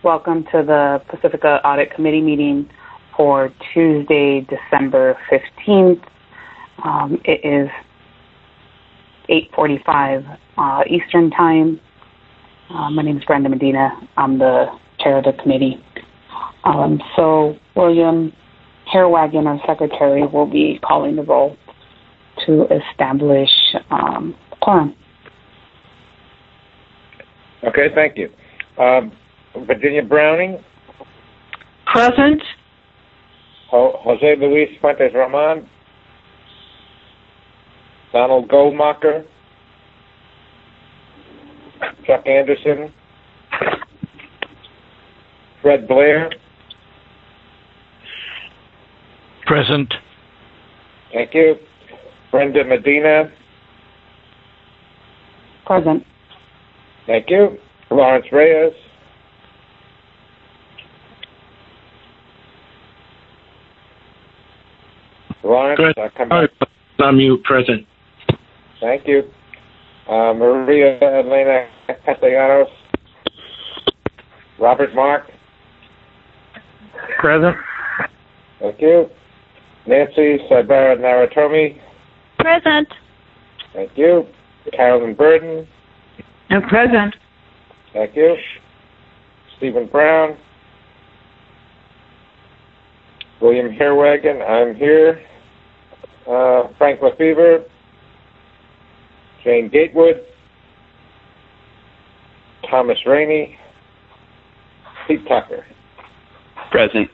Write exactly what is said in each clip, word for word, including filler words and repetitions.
welcome to the Pacifica Audit Committee meeting for Tuesday, December fifteenth. Um, it is eight forty-five uh, Eastern Time. Uh, my name is Brenda Medina. I'm the chair of the committee. Um, so William Hairwagon, our secretary, will be calling the roll to establish um, quorum. Okay, thank you. Um, Virginia Browning. Present. Ho- Jose Luis Fuentes Roman. Donald Goldmacher. Chuck Anderson. Fred Blair. Present. Thank you. Brenda Medina. Present. Thank you. Lawrence Reyes. Lawrence, uh, come back. I'm you, present. Thank you. Uh, Maria Elena Castellanos. Robert Mark. Present. Thank you. Nancy Saibara Naratomi. Present. Thank you. Carolyn Burden. I'm present. Thank you. Stephen Brown. William Hairwagon, I'm here. Uh, Frank Lefevre. Jane Gatewood. Thomas Rainey. Pete Tucker. Present.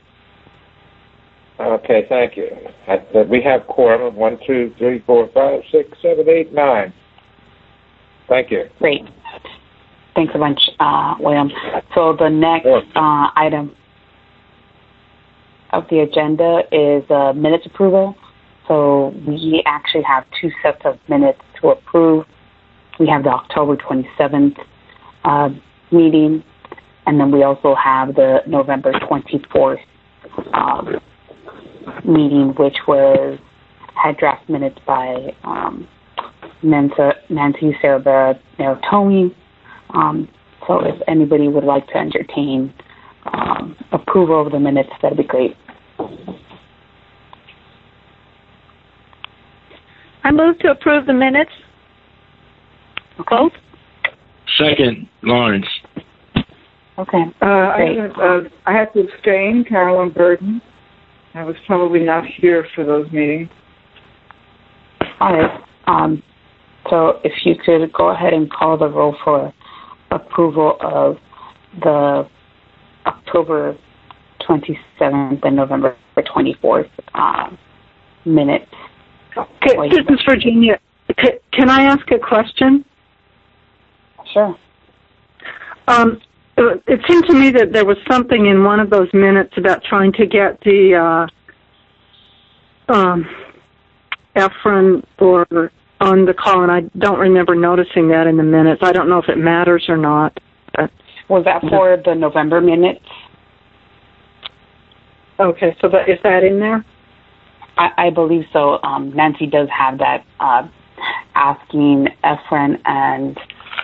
Okay, thank you. I, uh, we have quorum of one, two, three, four, five, six, seven, eight, nine. Thank you. Great. Thanks a bunch, uh, William. So the next uh, item of the agenda is uh, minutes approval. So we actually have two sets of minutes to approve. We have the October twenty-seventh uh, meeting, and then we also have the November twenty-fourth um, meeting, which was had draft minutes by um, Nancy, Nancy Sarabara Naratomi. Um, so if anybody would like to entertain um, approval of the minutes, that'd be great. I move to approve the minutes. Okay. Both. Second, Lawrence. Okay. Uh, I, Great. uh, I have to abstain, Carolyn Burden. I was probably not here for those meetings. All right. Um, so if you could go ahead and call the roll for approval of the October twenty-seventh and November twenty-fourth uh, minutes. Okay, this is Virginia. Can I ask a question? Sure. Um, it seemed to me that there was something in one of those minutes about trying to get the uh, um, Efren or on the call, and I don't remember noticing that in the minutes. I don't know if it matters or not. But, was that for the November minutes? Okay, so that, is that in there? I, I believe so. Um, Nancy does have that uh, asking Efren and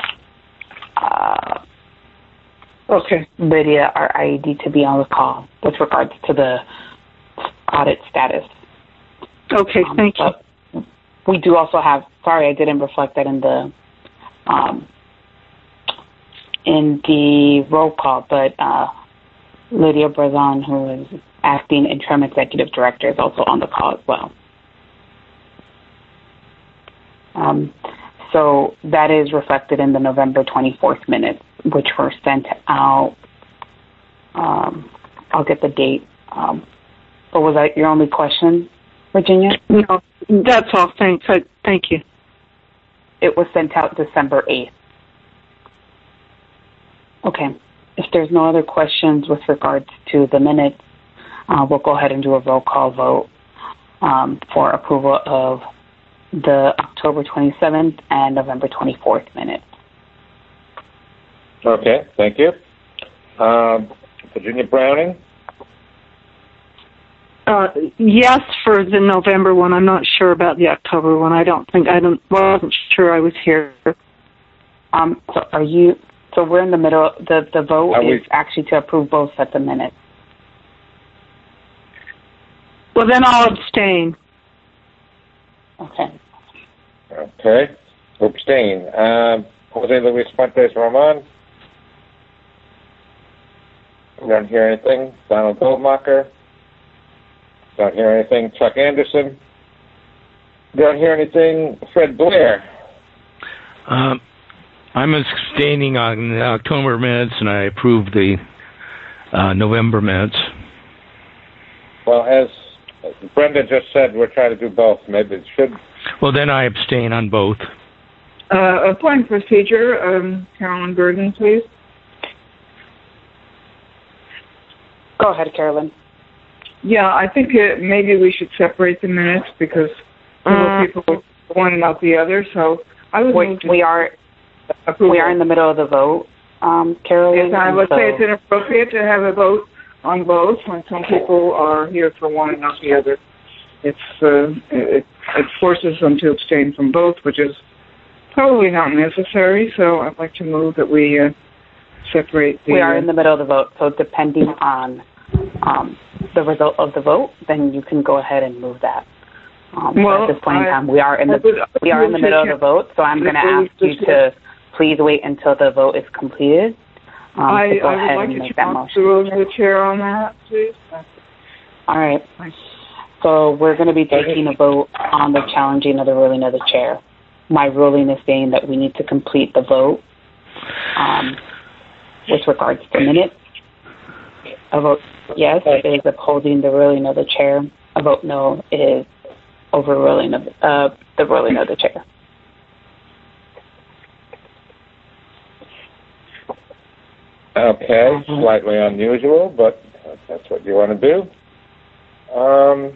uh, okay. Lydia, our I E D, to be on the call with regards to the audit status. Okay, um, thank you. We do also have, sorry, I didn't reflect that in the um, in the roll call, but uh, Lydia Brazon, who is acting interim executive director, is also on the call as well. Um, so that is reflected in the November twenty-fourth minutes, which were sent out. Um, I'll get the date. Um, but was that your only question, Virginia? No, that's all. Thanks. I, thank you. It was sent out December eighth. Okay. If there's no other questions with regards to the minutes, uh, we'll go ahead and do a roll call vote um, for approval of the October twenty-seventh and November twenty-fourth minutes. Okay, thank you. Um, Virginia Browning? Uh, yes, for the November one. I'm not sure about the October one. I don't think I don't. Wasn't sure I was here. Um, so, are you So we're in the middle. The, the vote Are we- is actually to approve both sets of minutes. Well, then I'll abstain. Okay. Okay. Abstain. Um, Jose Luis Fuentes Roman. Don't hear anything. Donald Goldmacher. Don't hear anything. Chuck Anderson. Don't hear anything. Fred Blair. Um, I'm abstaining on the October minutes, and I approve the uh, November minutes. Well, as Brenda just said, we're trying to do both. Maybe it should. Well, then I abstain on both. Uh, a point of procedure, um, Carolyn Burden, please. Go ahead, Carolyn. Yeah, I think it, maybe we should separate the minutes because several Uh, people were one and not the other. So I would We, move to we are approve. we are in the middle of the vote, um, Carolyn. Yes, I would so, say it's inappropriate to have a vote on both when some people are here for one and not the other. It's uh, it, it forces them to abstain from both, which is probably not necessary. So I'd like to move that we uh, separate the. we are in the middle of the vote, so depending on um, the result of the vote, then you can go ahead and move that. Um, so Well, at this point in I- time, we are in the I would- I would we are in the move to middle of cha- the vote, so I'm going to Before we ask you discuss- to please wait until the vote is completed. Um, I, to go I ahead would and like make to that talk motion. to the ruling of the chair on that, please. All right. So we're going to be taking a vote on the challenging of the ruling of the chair. My ruling is saying that we need to complete the vote um, with regards to minutes. A vote yes is upholding the ruling of the chair. A vote no is overruling of uh, the ruling of the chair. Okay, slightly unusual, but that's what you want to do. Um,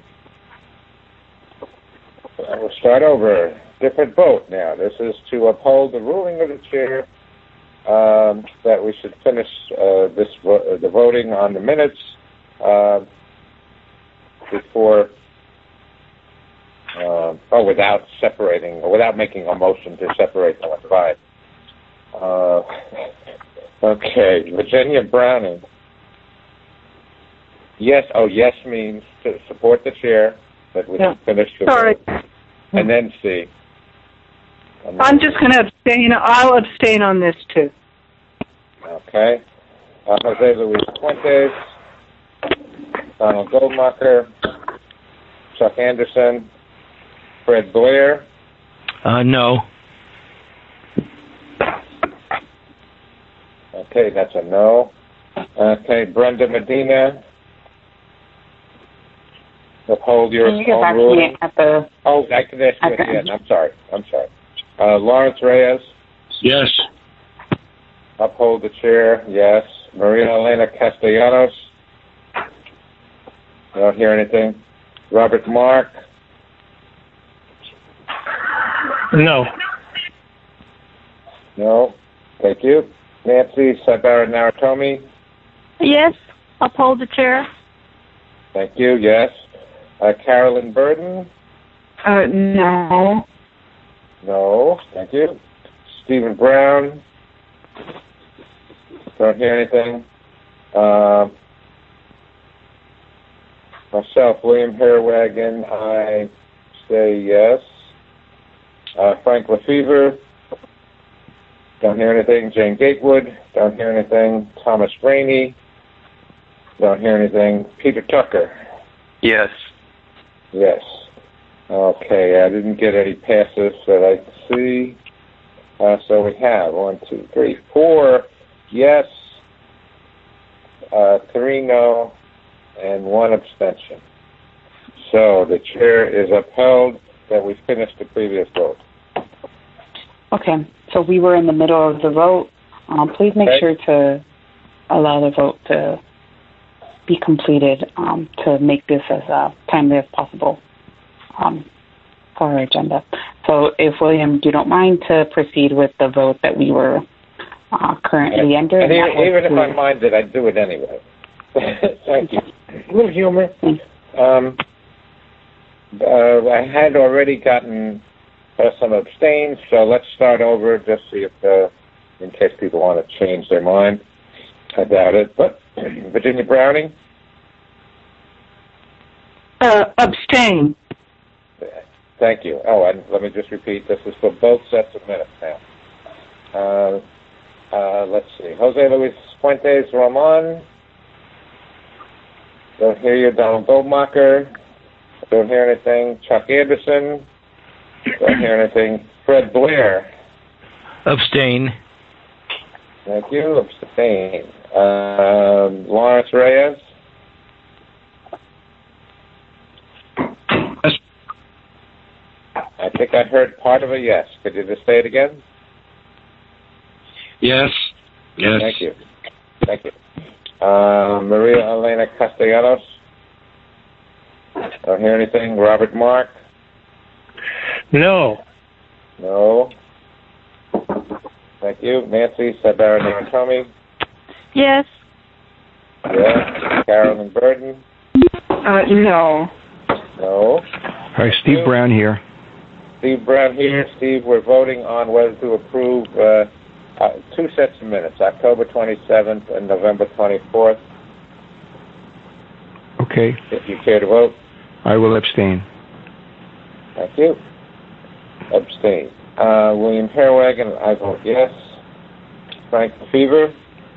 I will start over. Different vote now. This is to uphold the ruling of the chair um, that we should finish uh, this vo- the voting on the minutes uh, before, uh, oh, without separating, or without making a motion to separate them and divide. Uh, okay, Virginia Browning. Yes, oh, yes means to support the chair, that we Yeah. finish the Sorry. vote. And then C. And I'm then- just going to abstain. I'll abstain on this, too. Okay. Uh, Jose Luis Fuentes, Donald Goldmacher, Chuck Anderson, Fred Blair, Uh, no. okay, that's a no. Okay, Brenda Medina, uphold your Can you get own back to me ruling. at the Oh, I can ask you at the Okay. end. I'm sorry. I'm sorry. Uh, Lawrence Reyes, Yes. uphold the chair, yes. Maria Elena Castellanos, I don't hear anything. Robert Mark, No. no. Thank you. Nancy Sabara Naratomi, Yes, uphold the chair. thank you, yes. Uh, Carolyn Burden, Uh, no. no. Thank you. Stephen Brown, don't hear anything. Uh, myself, William Hairwagon, I say yes. Uh, Frank Lefevre, don't hear anything. Jane Gatewood, don't hear anything. Thomas Rainey, don't hear anything. Peter Tucker, Yes. yes. Okay, I didn't get any passes that I see. Uh, so we have one, two, three, four yes, uh, three no, and one abstention. So the chair is upheld that we finished the previous vote. Okay, so we were in the middle of the vote. Um, please make Okay. sure to allow the vote to be completed um, to make this as uh, timely as possible um, for our agenda. So if, William, you don't mind to proceed with the vote that we were uh, currently under. And that even, was even if I to- minded, I'd do it anyway. Thank you. A little humor. Um, uh, I had already gotten uh, some abstains, so let's start over, just see if uh, in case people want to change their mind. I doubt it. But Virginia Browning? Uh, abstain. Thank you. Oh, and let me just repeat, this is for both sets of minutes now. Uh, uh, let's see. Jose Luis Fuentes Ramon. Don't hear you. Donald Goldmacher. Don't hear anything. Chuck Anderson. Don't hear anything. Fred Blair. Abstain. Thank you. Abstain. Um, Lawrence Reyes. Yes. I think I heard part of a yes. Could you just say it again? Yes. Yes. Thank you. Thank you. Uh, Maria Elena Castellanos. Don't hear anything. Robert Mark. No. No. Thank you. Nancy Sabara-Naratomi. Yes. Yes. Carolyn Burden. Uh, no. No. Hi, Steve you. Brown here. Steve Brown here. Steve, we're voting on whether to approve uh, uh, two sets of minutes, October twenty-seventh and November twenty-fourth. Okay. If you care to vote. I will abstain. Thank you. Abstain. Uh, William Hairwagon, I vote yes. Frank Lefevre.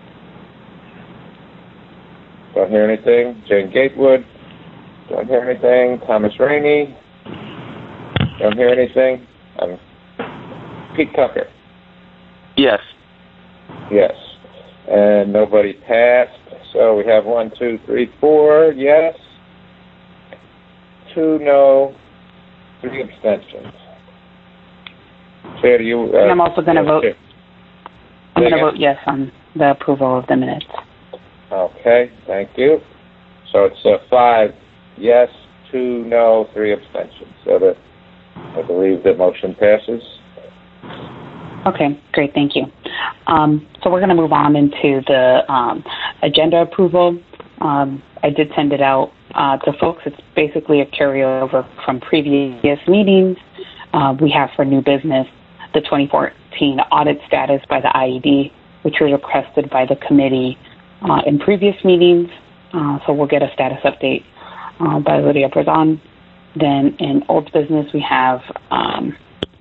Don't hear anything. Jane Gatewood. Don't hear anything. Thomas Rainey. Don't hear anything. Um, Pete Tucker. Yes. Yes. And nobody passed. So we have one, two, three, four yes. Two no. Three abstentions. Chair, do you... Uh, and I'm also going to vote... Chair. I'm going to vote yes on the approval of the minutes. Okay, thank you. So it's uh, five yes, two no, three abstentions. So that I believe the motion passes. Okay, great, thank you. Um, so we're going to move on into the um, agenda approval. Um, I did send it out uh, to folks. It's basically a carryover from previous meetings. Uh, we have for new business the twenty fourteen audit status by the I E D, which was requested by the committee uh, in previous meetings. Uh, so we'll get a status update uh, by Lydia Brazon. Then in old business, we have um,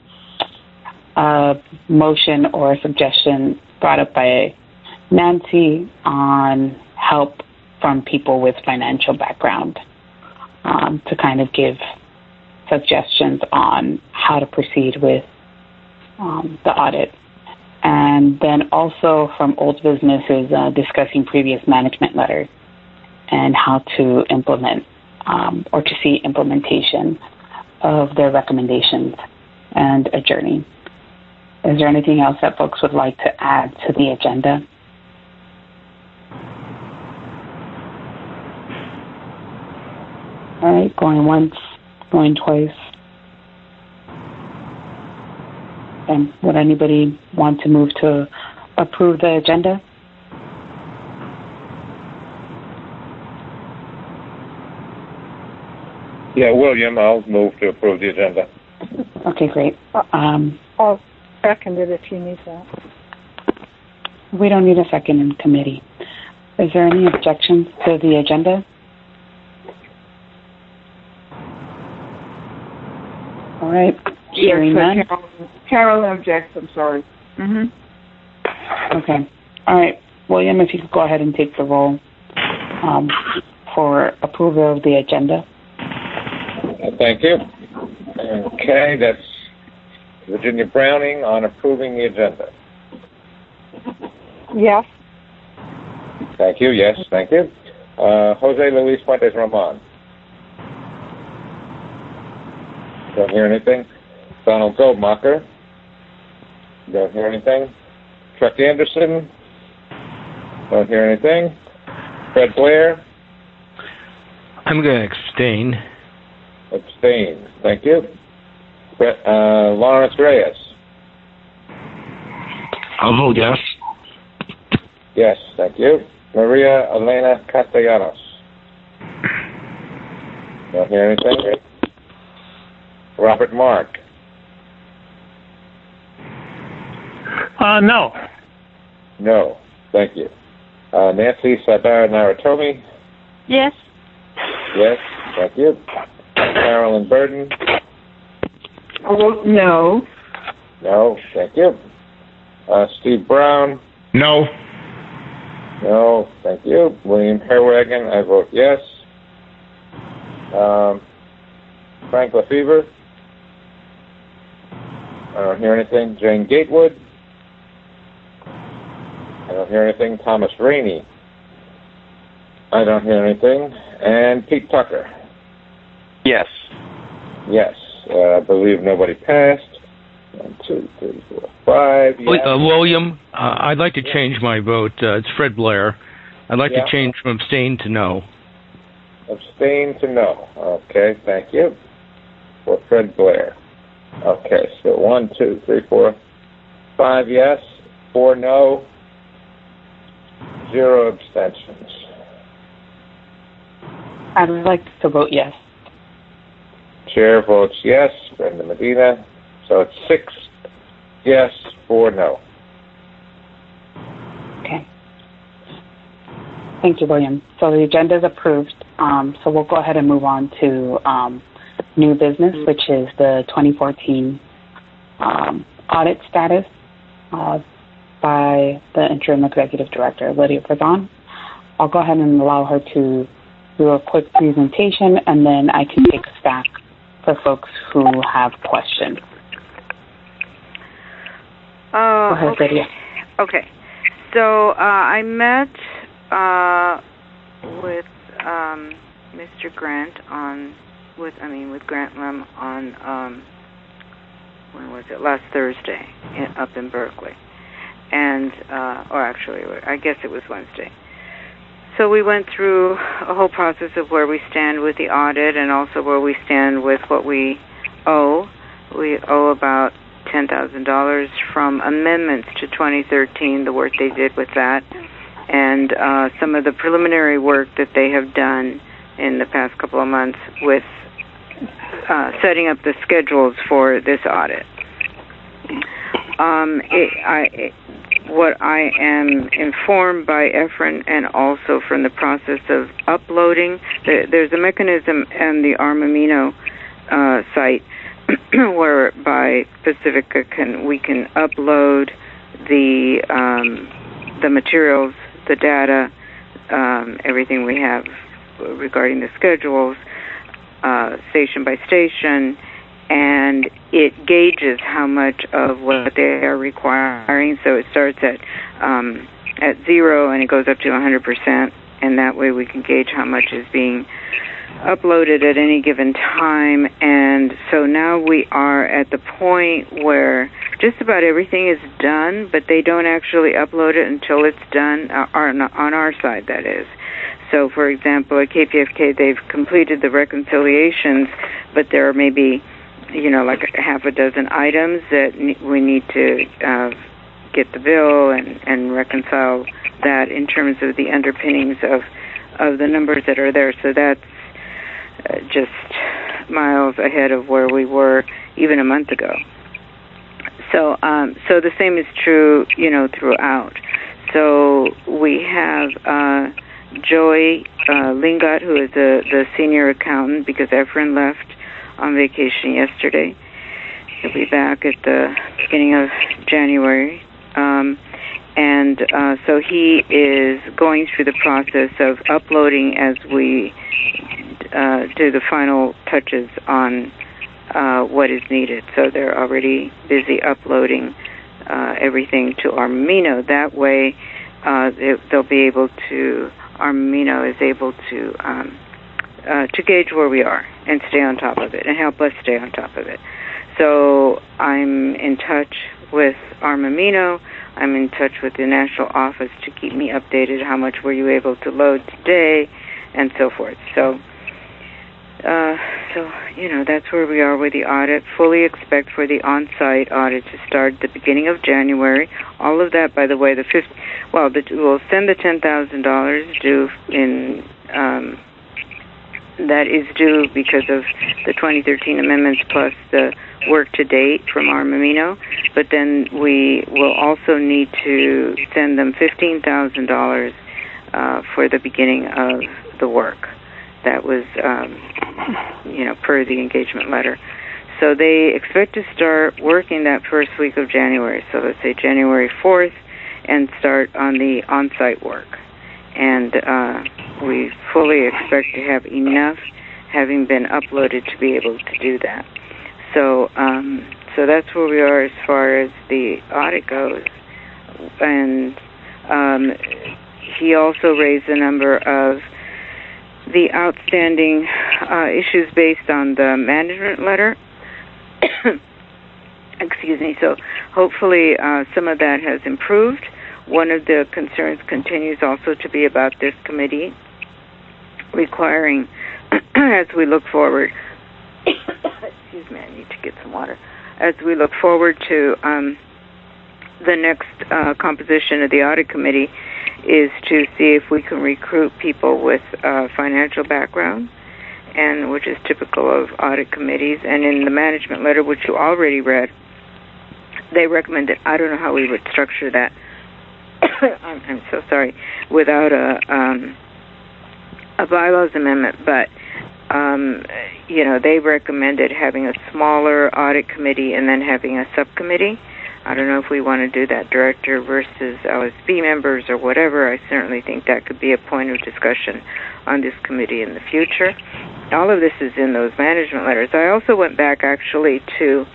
a motion or a suggestion brought up by Nancy on help from people with financial background um, to kind of give suggestions on how to proceed with um, the audit. And then also from old business is uh, discussing previous management letters and how to implement um, or to see implementation of their recommendations and adjourning. Is there anything else that folks would like to add to the agenda? All right, going once, going twice. And would anybody want to move to approve the agenda? Yeah, William, I'll move to approve the agenda. Okay, great. Um, I'll second it if you need that. we don't need a second in committee. Is there any objections to the agenda? All right. Hearing yes, none. Carolyn, Carolyn objects, I'm sorry. Mm-hmm. Okay. All right. William, if you could go ahead and take the roll um, for approval of the agenda. Thank you. Okay, that's Virginia Browning on approving the agenda. Yes. Thank you. Yes, thank you. Uh, Jose Luis Fuentes Ramon. Don't hear anything. Donald Goldmacher. Don't hear anything. Chuck Anderson. Don't hear anything. Fred Blair. I'm going to abstain. Abstain. Thank you. Uh, Lawrence Reyes. I'll vote yes. Yes, thank you. Maria Elena Castellanos. Don't hear anything. Robert Mark. Uh, no. No. Thank you. Uh, Nancy Sabara Naratomi? Yes. Yes. Thank you. Carolyn Burden? I vote no. No. Thank you. Uh, Steve Brown? No. No. Thank you. William Herwagen? I vote yes. Um, Frank Lefevre? I don't hear anything. Jane Gatewood? I don't hear anything. Thomas Rainey? I don't hear anything. And Pete Tucker? Yes. Yes. Uh, I believe nobody passed. One, two, three, four, five. Yes. Uh, William, uh, I'd like to change my vote. Uh, it's Fred Blair. I'd like Yeah. to change from abstain to no. Abstain to no. Okay, thank you. For Fred Blair. Okay, so one, two, three, four, five yes, four no, zero abstentions. I'd like to vote yes. Chair votes yes, Brenda Medina. So it's six yes, four no. Okay. Thank you, William. So the agenda is approved. Um, so we'll go ahead and move on to um, new business, which is the twenty fourteen um, audit status uh, by the interim executive director, Lydia Pradhan. I'll go ahead and allow her to do a quick presentation, and then I can take us back for folks who have questions. Uh, Go ahead, okay. Lydia. Okay. So uh, I met uh, with um, Mister Grant on, with I mean with Grant Lem on um, when was it? Last Thursday, in, up in Berkeley, and uh, or actually, I guess it was Wednesday. So we went through a whole process of where we stand with the audit, and also where we stand with what we owe. We owe about ten thousand dollars from amendments to twenty thirteen, the work they did with that, and uh, some of the preliminary work that they have done in the past couple of months with uh, setting up the schedules for this audit. Um, it, I, it, what I am informed by Efren, and also from the process of uploading, there, there's a mechanism in the Armamino uh, site whereby Pacifica can we can upload the um, the materials, the data, um, everything we have regarding the schedules, uh, station by station, and it gauges how much of what they are requiring. So it starts at um, at zero and it goes up to one hundred percent, and that way we can gauge how much is being uploaded at any given time. And so now we are at the point where just about everything is done, but they don't actually upload it until it's done, uh, on, on our side, that is. So, for example, at K P F K, they've completed the reconciliations, but there are maybe, you know, like a half a dozen items that we need to uh, get the bill and, and reconcile that in terms of the underpinnings of, of the numbers that are there. So that's uh, just miles ahead of where we were even a month ago. So, um, so the same is true, you know, throughout. So we have uh, Joy uh, Lingat, who is the, the senior accountant, because Efren left on vacation yesterday. He'll be back at the beginning of January. Um, and uh, so he is going through the process of uploading as we uh, do the final touches on uh, what is needed. So they're already busy uploading uh, everything to Armamino. That way uh, they, they'll be able to, Armamino is able to um, uh, to gauge where we are and stay on top of it and help us stay on top of it. So I'm in touch with Armamino. I'm in touch with the national office to keep me updated. How much were you able to load today, and so forth. So, uh, so you know, that's where we are with the audit. Fully expect for the on-site audit to start at the beginning of January. All of that, by the way, the fifth. Well, the, we'll send the ten thousand dollars due in um, that is due because of the twenty thirteen amendments plus the work to date from Armamino. But then we will also need to send them fifteen thousand dollars uh, for the beginning of the work. That was, um, you know, per the engagement letter. So they expect to start working that first week of January. So let's say January fourth, and start on the on-site work. And uh, we fully expect to have enough having been uploaded to be able to do that. So, um, so that's where we are as far as the audit goes. And um, he also raised a number of the outstanding uh, issues based on the management letter. Excuse me. So hopefully uh, some of that has improved. One of the concerns continues also to be about this committee requiring, as we look forward, excuse me, I need to get some water. As we look forward to um, the next uh, composition of the audit committee, is to see if we can recruit people with uh, financial background, and which is typical of audit committees. And in the management letter, which you already read, they recommended, I don't know how we would structure that, I'm, I'm so sorry, without a, um, a bylaws amendment, but um, you know, they recommended having a smaller audit committee and then having a subcommittee. I don't know if we want to do that, director versus O S B members or whatever. I certainly think that could be a point of discussion on this committee in the future. All of this is in those management letters. I also went back actually to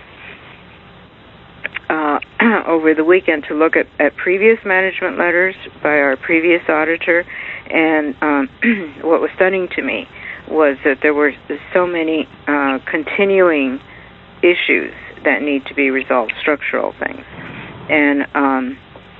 uh, over the weekend to look at, at previous management letters by our previous auditor, and um, what was stunning to me was that there were so many uh, continuing issues that need to be resolved, structural things. And um,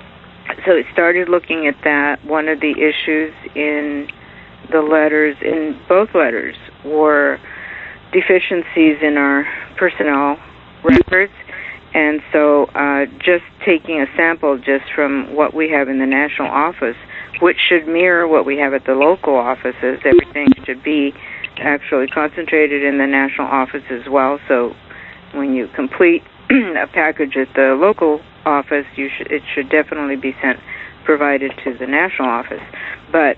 so it started looking at that. One of the issues in the letters, in both letters, were deficiencies in our personnel records. And so uh, just taking a sample just from what we have in the national office, which should mirror what we have at the local offices, everything should be actually concentrated in the national office as well. So when you complete a package at the local office, you should, it should definitely be sent, provided to the national office. But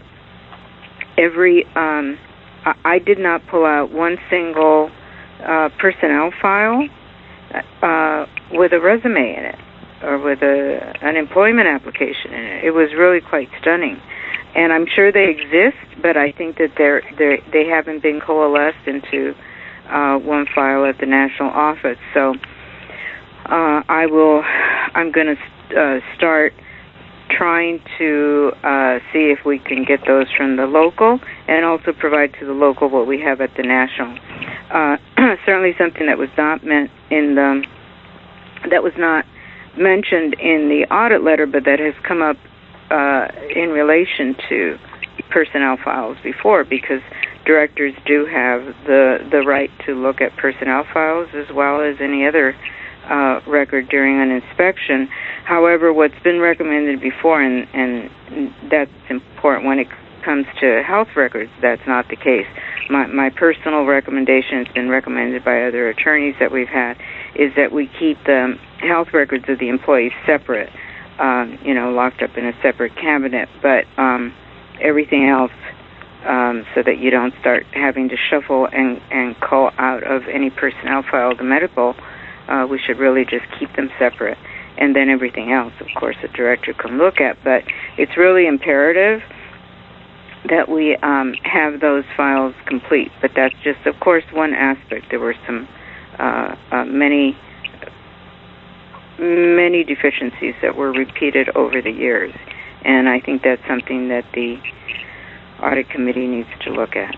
every, um, I, I did not pull out one single uh, personnel file uh, with a resume in it or with a, an employment application in it. It was really quite stunning. And I'm sure they exist, but I think that they're, they're, they haven't been coalesced into Uh, one file at the national office. So uh, I will, I'm going to uh, start trying to uh, see if we can get those from the local and also provide to the local what we have at the national. Uh, certainly something that was not meant in the, that was not mentioned in the audit letter, but that has come up uh, in relation to personnel files before, because directors do have the the right to look at personnel files as well as any other uh, record during an inspection. However, what's been recommended before, and, and that's important when it comes to health records, that's not the case. My, my personal recommendation has been recommended by other attorneys that we've had, is that we keep the health records of the employees separate, um, you know, locked up in a separate cabinet, but um, everything else, Um, so that you don't start having to shuffle and, and call out of any personnel file the medical, uh, we should really just keep them separate. And then everything else, of course, the director can look at. But it's really imperative that we um, have those files complete. But that's just, of course, one aspect. There were some uh, uh, many, many deficiencies that were repeated over the years. And I think that's something that the audit committee needs to look at.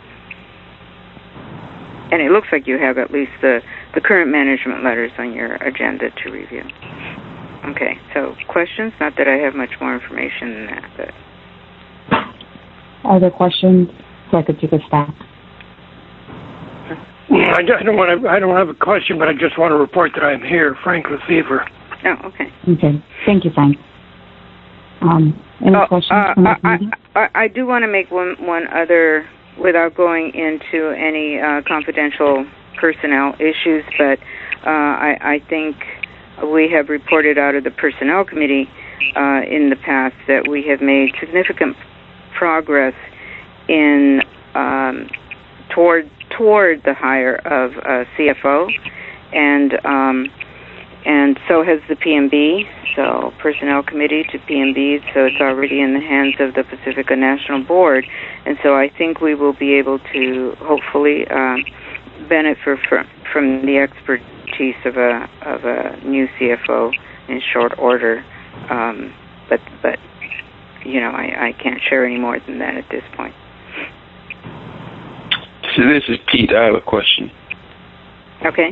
And it looks like you have at least the, the current management letters on your agenda to review. Okay, so questions? Not that I have much more information than that, but... Other questions? So I could take a stack. I don't want to, I don't have a question, but I just want to report that I'm here, Frank Lefevre. Oh, okay. Okay. Thank you, Frank. Um, any oh, questions? Uh, from I, I, I, I do want to make one one other without going into any uh, confidential personnel issues, but uh, I, I think we have reported out of the Personnel Committee uh, in the past that we have made significant progress in um, toward toward the hire of a C F O, and um, and so has the P M B. So Personnel Committee to P M B. So it's already in the hands of the Pacifica National Board, and so I think we will be able to hopefully uh, benefit from from the expertise of a of a new C F O in short order. Um, but but you know I, I can't share any more than that at this point. So this is Pete. I have a question. Okay.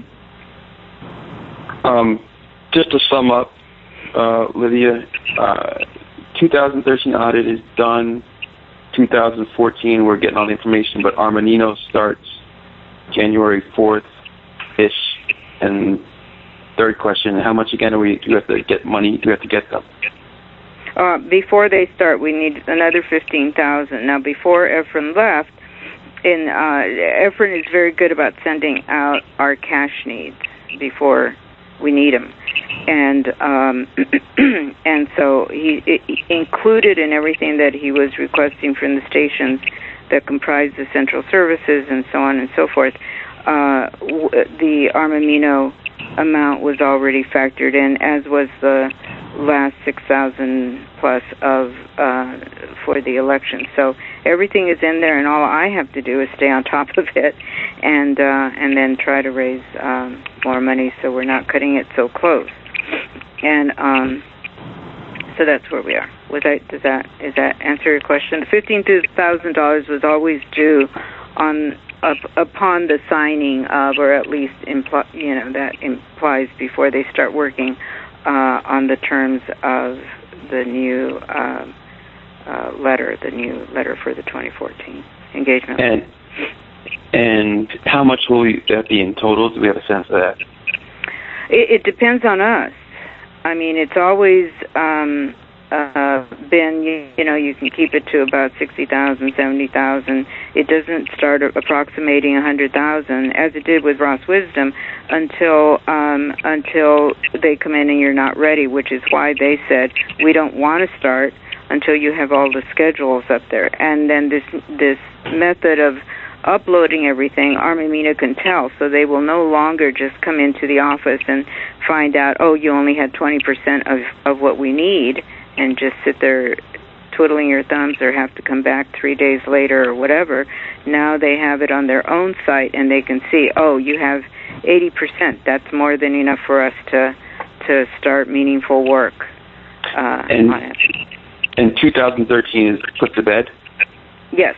Um, just to sum up, uh, Lydia, uh, two thousand thirteen audit is done. two thousand fourteen, we're getting all the information, but Armanino starts January fourth-ish. And third question, how much again do we do we have to get money? Do we have to get them? Uh, before they start, we need another fifteen thousand. Now, before Efren left, in uh, Efren is very good about sending out our cash needs before we need them, and um, and so he, he included in everything that he was requesting from the stations that comprise the central services and so on and so forth. Uh, w- the Armamino amount was already factored in, as was the last six thousand plus of uh, for the election. So everything is in there, and all I have to do is stay on top of it, and uh, and then try to raise um, more money so we're not cutting it so close. And um, so that's where we are. Was that does that is that answer your question? The fifteen thousand dollars was always due on. Up, upon the signing of, or at least impl- you know that implies before they start working uh, on the terms of the new uh, uh, letter, the new letter for the twenty fourteen engagement. And and how much will we, that be in total? Do we have a sense of that? It, it depends on us. I mean, it's always um, uh, been, you, you know, you can keep it to about sixty thousand, seventy thousand. It doesn't start approximating one hundred thousand, as it did with Ross Wisdom, until um, until they come in and you're not ready, which is why they said, we don't want to start until you have all the schedules up there. And then this this method of uploading everything, Armamino can tell, so they will no longer just come into the office and find out, oh, you only had twenty percent of, of what we need, and just sit there twiddling your thumbs or have to come back three days later or whatever. Now they have it on their own site, and they can see, oh, you have eighty percent. That's more than enough for us to to start meaningful work uh, and, on it. And two thousand thirteen is put to bed? Yes.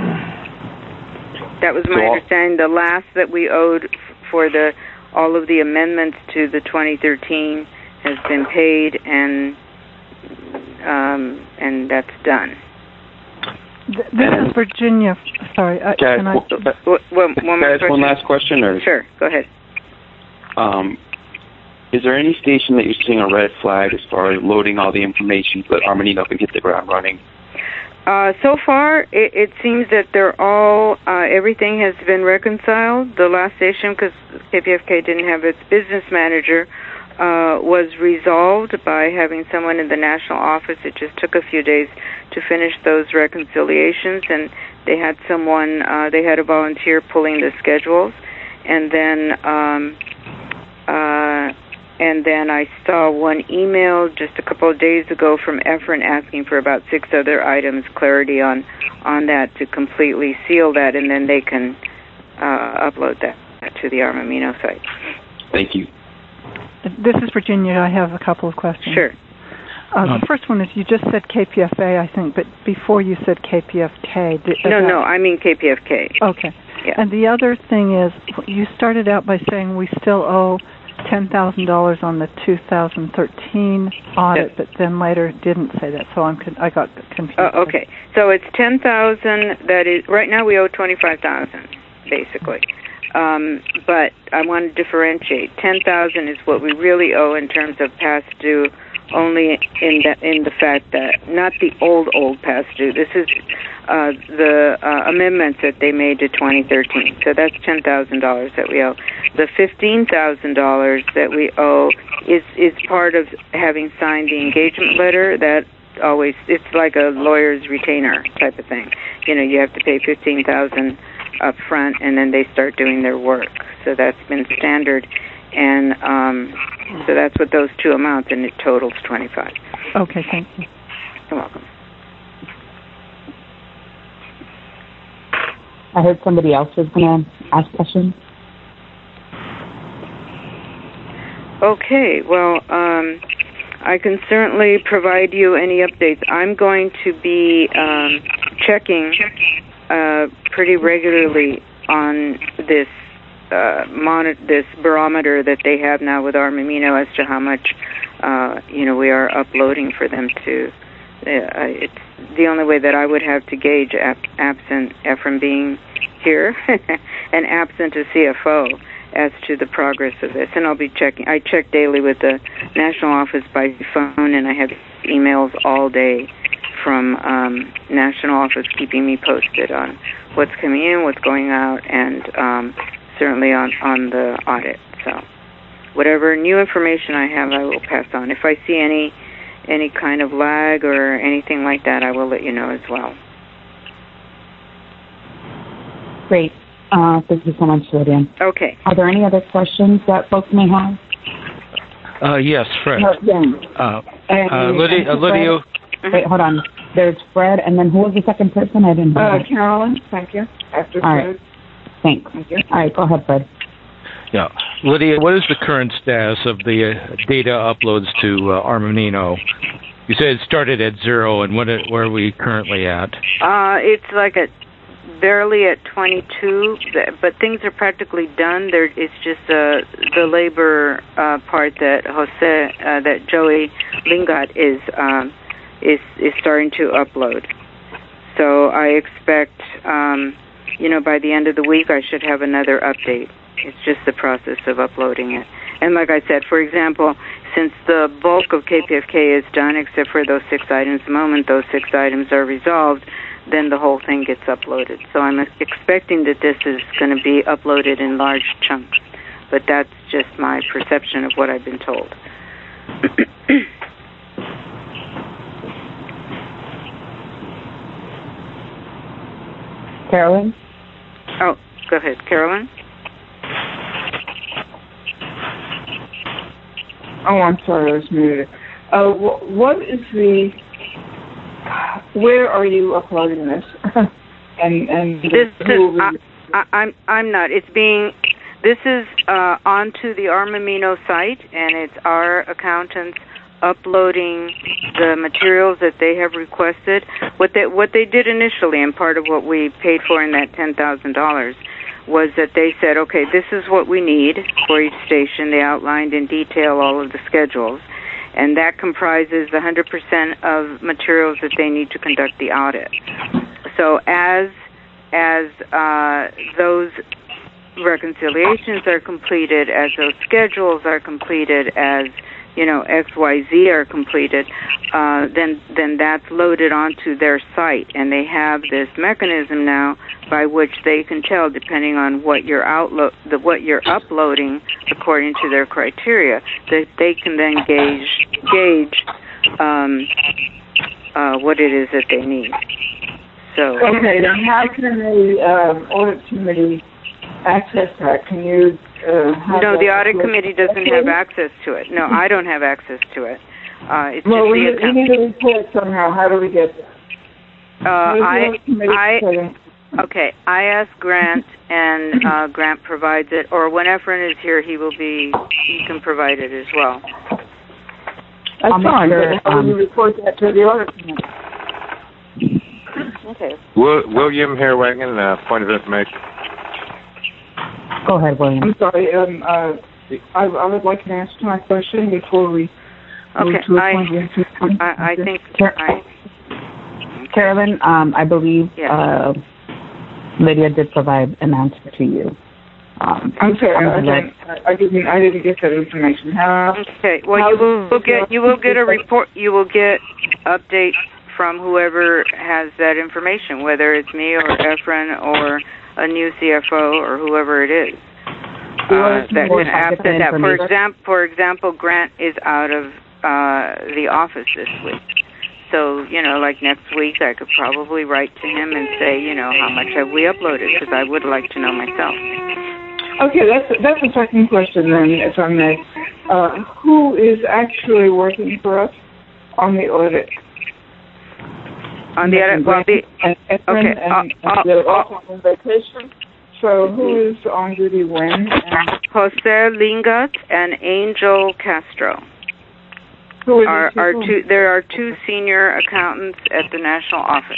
That was my so understanding. The last that we owed for the all of the amendments to the twenty thirteen has been paid, and um, and that's done. Th- this is Virginia. Sorry, uh, can, can I? Well, Well, one, can more I ask question? one last question? Or? Sure, go ahead. Um, is there any station that you're seeing a red flag as far as loading all the information so that Armanino can hit the ground running? Uh, so far, it, it seems that they're all, uh, everything has been reconciled. The last station, because K P F K didn't have its business manager, uh, was resolved by having someone in the national office. It just took a few days to finish those reconciliations, and they had someone, uh, they had a volunteer pulling the schedules, and then, um, uh, and then I saw one email just a couple of days ago from Efren asking for about six other items, clarity on, on that to completely seal that, and then they can uh, upload that to the Armamino site. Thank you. This is Virginia. I have a couple of questions. Sure. Uh, Um, the first one is you just said K P F A, I think, but before you said K P F K. Did, No, that, no, I mean K P F K. Okay. Yeah. And the other thing is, you started out by saying we still owe ten thousand dollars on the two thousand thirteen audit, Yes. but then later didn't say that, so I'm con- I got confused. Uh, okay, so it's ten thousand. That is right now we owe twenty five thousand, basically. Um, but I want to differentiate. Ten thousand is what we really owe in terms of past due only in the, in the fact that not the old, old past due. This is uh, the uh, amendments that they made to twenty thirteen. So that's ten thousand dollars that we owe. The fifteen thousand dollars that we owe is, is part of having signed the engagement letter. That always, it's like a lawyer's retainer type of thing. You know, you have to pay fifteen thousand dollars up front, and then they start doing their work. So that's been standard. And um, so that's what those two amounts, and it totals twenty-five. Okay, thank you. You're welcome. I heard somebody else was going to ask questions. Okay, well, um, I can certainly provide you any updates. I'm going to be um, checking uh, pretty regularly on this uh, mon- this barometer that they have now with Armamino as to how much uh, you know we are uploading for them to. Uh, it's the only way that I would have to gauge, ab- absent Ephraim being here and absent a C F O, as to the progress of this. And I'll be checking. I check daily with the national office by phone, and I have emails all day from um, national office keeping me posted on what's coming in, what's going out, and um, certainly on, on the audit. So whatever new information I have, I will pass on. If I see any any kind of lag or anything like that, I will let you know as well. Great. Uh, thank you so much, Lydia. Okay. Are there any other questions that folks may have? Uh, yes, Fred. Uh, yeah. Uh, uh, Lydia, uh, Lydia. Wait, hold on. There's Fred, and then who was the second person? I didn't know. Uh, Carolyn, thank you. After All Fred. right. Thanks. Thank you. All right, go ahead, Fred. Yeah. Lydia, what is the current status of the uh, data uploads to uh, Armamino? You said it started at zero, and what it, where are we currently at? Uh, it's like a barely at twenty-two, but things are practically done. There, it's just uh, the labor uh, part that Jose, uh, that Joey Lingat is um, is is starting to upload. So I expect, um, you know, by the end of the week, I should have another update. It's just the process of uploading it. And like I said, for example, since the bulk of K P F K is done, except for those six items, the moment those six items are resolved, then the whole thing gets uploaded. So I'm expecting that this is going to be uploaded in large chunks. But that's just my perception of what I've been told. Carolyn? Oh, go ahead. Carolyn? Oh, I'm sorry, I was muted. Uh, wh- what is the... Where are you uploading this? and and this who is, I, I, I'm I'm not. It's being. This is uh, onto the Armamino site, and it's our accountants uploading the materials that they have requested. What they what they did initially, and part of what we paid for in that ten thousand dollars, was that they said, okay, this is what we need for each station. They outlined in detail all of the schedules. And that comprises one hundred percent of materials that they need to conduct the audit. So as as uh, those reconciliations are completed, as those schedules are completed, as you know X, Y, Z are completed, uh, then then that's loaded onto their site, and they have this mechanism now by which they can tell, depending on what you're outlo- the, what you're uploading according to their criteria, that they can then gauge gauge um, uh, what it is that they need. So okay, now how can the um, audit committee access that? Can you? Uh, have no, the that audit committee doesn't have access to it. No, I don't have access to it. Uh, it's well, just we, the account- we need a report somehow. How do we get that? Uh, I, I, saying? okay, I asked Grant, and uh, Grant provides it. Or when Efren is here, he will be. He can provide it as well. That's I'll fine. sure, But how um, do you report that to the audit committee? Okay. Will, William Hairwagon, uh, point of information. Go ahead, William. I'm sorry. Um, uh, I, I would like to answer my question before we move Okay, to a I, point. I, I think. Car- I, Carolyn, um, I believe Yes. uh, Lydia did provide an answer to you. Um, I'm sorry, I, I'm didn't, I didn't. I didn't get that information. How, okay. Well, you will, will get you will get a report. You will get updates from whoever has that information, whether it's me or Efren or a new C F O or whoever it is. Uh, that can absent that. For example, for example, Grant is out of uh, the office this week. So, you know, like next week, I could probably write to him and say, you know, how much have we uploaded? Because I would like to know myself. Okay, that's that's the second question then, if I may. Uh, who is actually working for us on the audit? On the audit, well, the, and Efren okay, and, uh, and they're uh, also on vacation. So who is on duty when? Jose Lingat and Angel Castro. Who is are, are two, there are two senior accountants at the national office.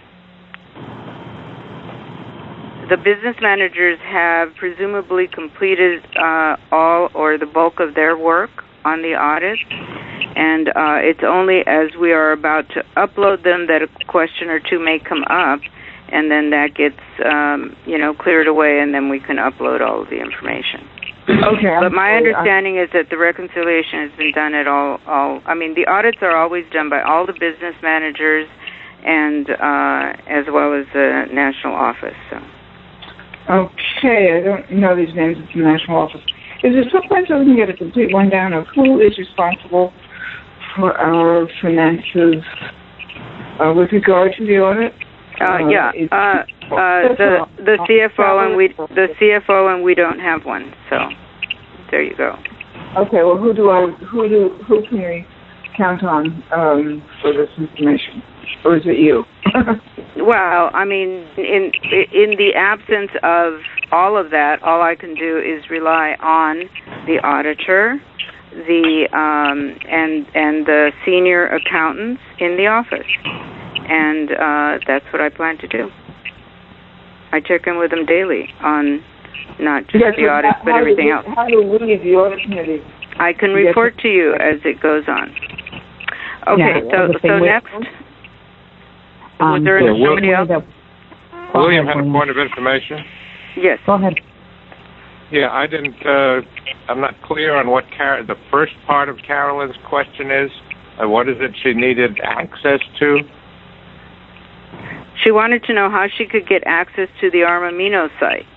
The business managers have presumably completed uh, all or the bulk of their work on the audit, and uh, it's only as we are about to upload them that a question or two may come up, and then that gets um, you know cleared away, and then we can upload all of the information. Okay. But my understanding is that the reconciliation has been done at all. All I mean, the audits are always done by all the business managers, and uh, as well as the national office. So. Okay, I don't know these names of the national office. Is there some place I can get a complete rundown of who is responsible for our finances uh, with regard to the audit? Uh, yeah, uh, uh, the the C F O and we the C F O and we don't have one. So there you go. Okay, well, who do I who do who can we count on um, for this information, or is it you? Well, I mean, in in the absence of all of that, all I can do is rely on the auditor, the um, and and the senior accountants in the office, and uh, that's what I plan to do. I check in with them daily on not just yes, the audit, but everything we, else. How do we, the audit committee? I can report yes. to you as it goes on. Okay, yeah, so so next. Um, Was there yeah, somebody else? William had a point of information. Yes. Go ahead. Yeah, I didn't. Uh, I'm not clear on what Car- the first part of Carolyn's question is. Uh, what is it she needed access to? She wanted to know how she could get access to the Armamino site.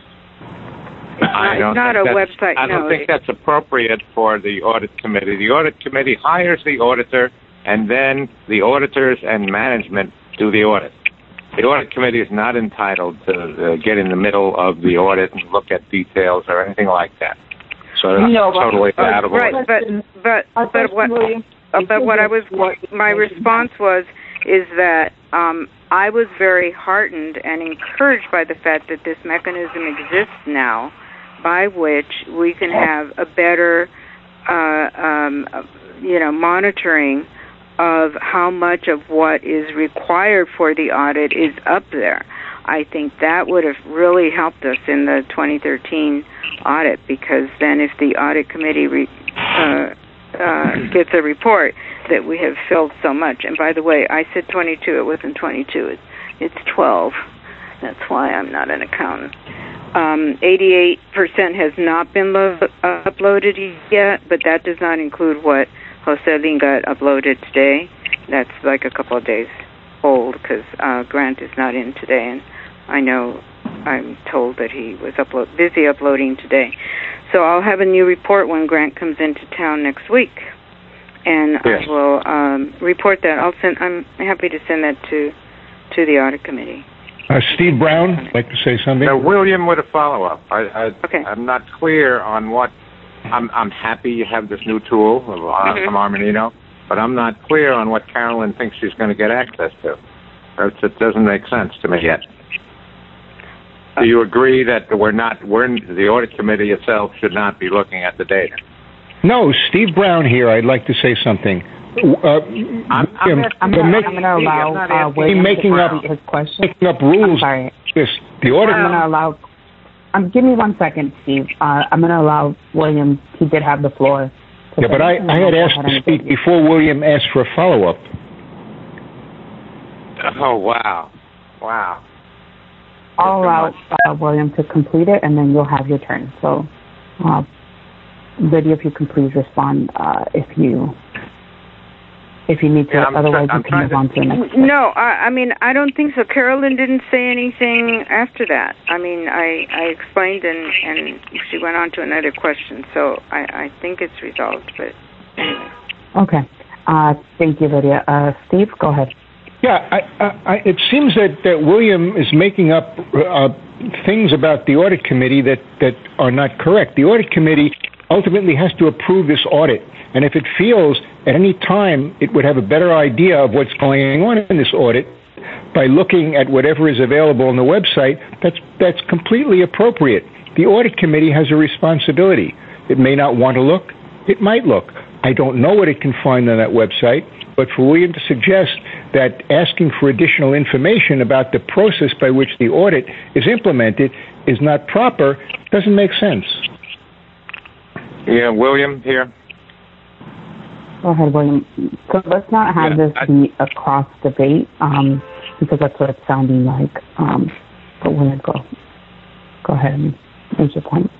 It's I not, don't it's not a website. I don't no. think that's appropriate for the audit committee. The audit committee hires the auditor, and then the auditors and management do the audit. The audit committee is not entitled to uh, get in the middle of the audit and look at details or anything like that. So that's no, totally uh, compatible. Right, but but but what uh, but what I was my response was is that um, I was very heartened and encouraged by the fact that this mechanism exists now, by which we can have a better, uh, um, you know, monitoring of how much of what is required for the audit is up there. I think that would have really helped us in the twenty thirteen audit, because then if the audit committee re, uh, uh, gets a report that we have filled so much, and by the way, I said twenty-two, it wasn't twenty-two, it, it's twelve. That's why I'm not an accountant. Um, eighty-eight percent has not been lo- uh, uploaded yet, but that does not include what Jose Lingat uploaded today. That's like a couple of days old, because uh, Grant is not in today, and I know I'm told that he was upload- busy uploading today. So I'll have a new report when Grant comes into town next week, and yes. I will um, report that. I'll send. I'm happy to send that to to the audit committee. Uh, Steve Brown, would like to say something? No, William with a follow-up. I, I, okay. I'm not clear on what. I'm I'm happy you have this new tool of, uh, mm-hmm. from Armanino, but I'm not clear on what Carolyn thinks she's going to get access to. It doesn't make sense to me yet. Do you agree that we're not, we're the audit committee itself should not be looking at the data? No, Steve Brown here. I'd like to say something. Uh, I'm, I'm, I'm, I'm going to allow uh, William making to up his question. Making up rules. I'm sorry. This, the audit. I'm going to allow. Um, give me one second, Steve. Uh, I'm going to allow William. He did have the floor. Yeah, but I, I had asked to speak before William asked for a follow-up. Oh wow, wow. I'll allow uh, William to complete it, and then you'll have your turn. So, uh, Lydia, if you can please respond uh, if you if you need to. Yeah, Otherwise, try, you can move to... on to the next. No, I, I mean, I don't think so. Carolyn didn't say anything after that. I mean, I, I explained, and, and she went on to another question. So I, I think it's resolved. But anyway. Okay. Uh, thank you, Lydia. Uh, Steve, go ahead. Yeah, I, I, it seems that, that William is making up uh, things about the audit committee that, that are not correct. The audit committee ultimately has to approve this audit, and if it feels at any time it would have a better idea of what's going on in this audit by looking at whatever is available on the website, that's, that's completely appropriate. The audit committee has a responsibility. It may not want to look. It might look. I don't know what it can find on that website, but for William to suggest that asking for additional information about the process by which the audit is implemented is not proper doesn't make sense. Yeah, William here. Go ahead, William. So let's not have yeah, this I, be a cross debate, um, because that's what it's sounding like. Um, but William, go, go ahead and make your point.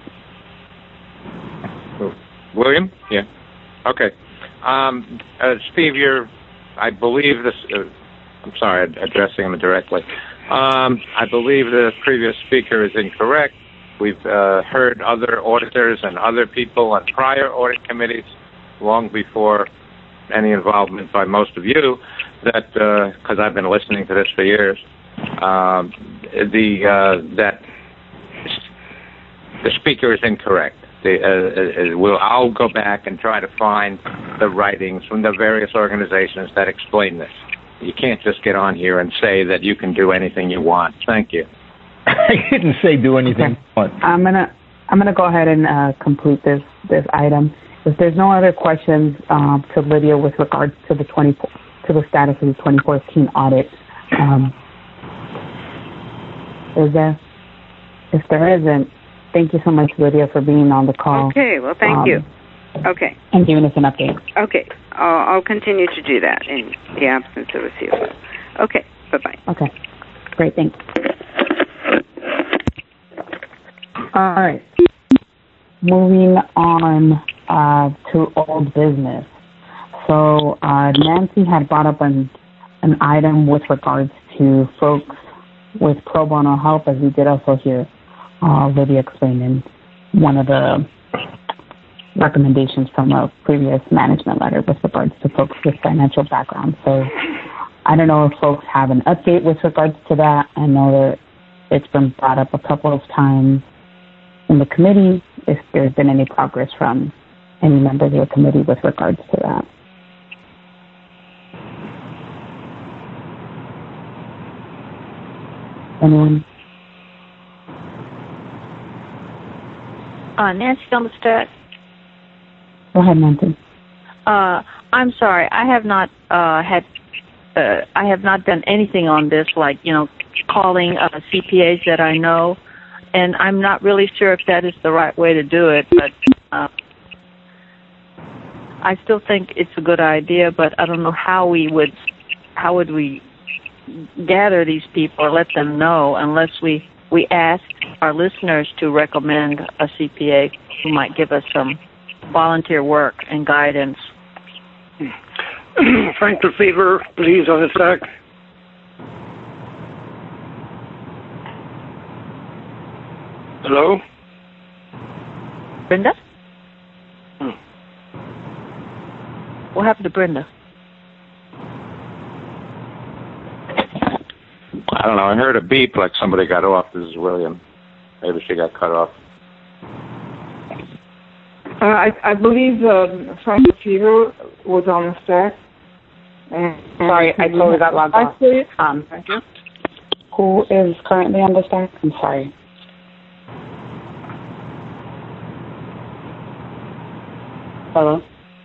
William? Yeah. Okay. Um, uh, Steve, you're, I believe this, uh, I'm sorry, addressing him directly. Um, I believe the previous speaker is incorrect. We've uh, heard other auditors and other people on prior audit committees long before any involvement by most of you that, because uh, I've been listening to this for years, um, the uh, that the speaker is incorrect. The, uh, uh, we'll, I'll go back and try to find the writings from the various organizations that explain this. You can't just get on here and say that you can do anything you want. Thank you. I didn't say do anything okay. you want. I'm gonna I'm gonna go ahead and uh, complete this this item. If there's no other questions um, to Lydia with regards to the twenty to the status of the twenty fourteen audit, um, is there? If there isn't, thank you so much, Lydia, for being on the call. Okay, well, thank um, you. Okay. And giving us an update. Okay, I'll, I'll continue to do that in the absence of a C F O. Okay, bye-bye. Okay, great, thanks. All right, moving on uh, to old business. So uh, Nancy had brought up an, an item with regards to folks with pro bono help, as we did also hear uh, Lydia explaining one of the recommendations from a previous management letter with regards to folks with financial background. So I don't know if folks have an update with regards to that. I know that it's been brought up a couple of times in the committee, if there's been any progress from any members of the committee with regards to that. Anyone? Uh, Nancy on the stack. Go ahead, Nancy. Uh, I'm sorry, I have not uh, had, uh, I have not done anything on this, like, you know, calling uh, C P As that I know, and I'm not really sure if that is the right way to do it, but uh, I still think it's a good idea, but I don't know how we would, how would we gather these people or let them know unless we, we ask our listeners to recommend a C P A who might give us some volunteer work and guidance. Frank Lefevre, please, on the stack. Hello? Brenda? Hmm. What happened to Brenda? I don't know. I heard a beep like somebody got off. This is William. Maybe she got cut off. Uh, I, I believe uh, Frank Lefevre was on the stack. And Sorry, I totally got logged off. Um, Thank you. Who is currently on the stack? I'm sorry. Hello?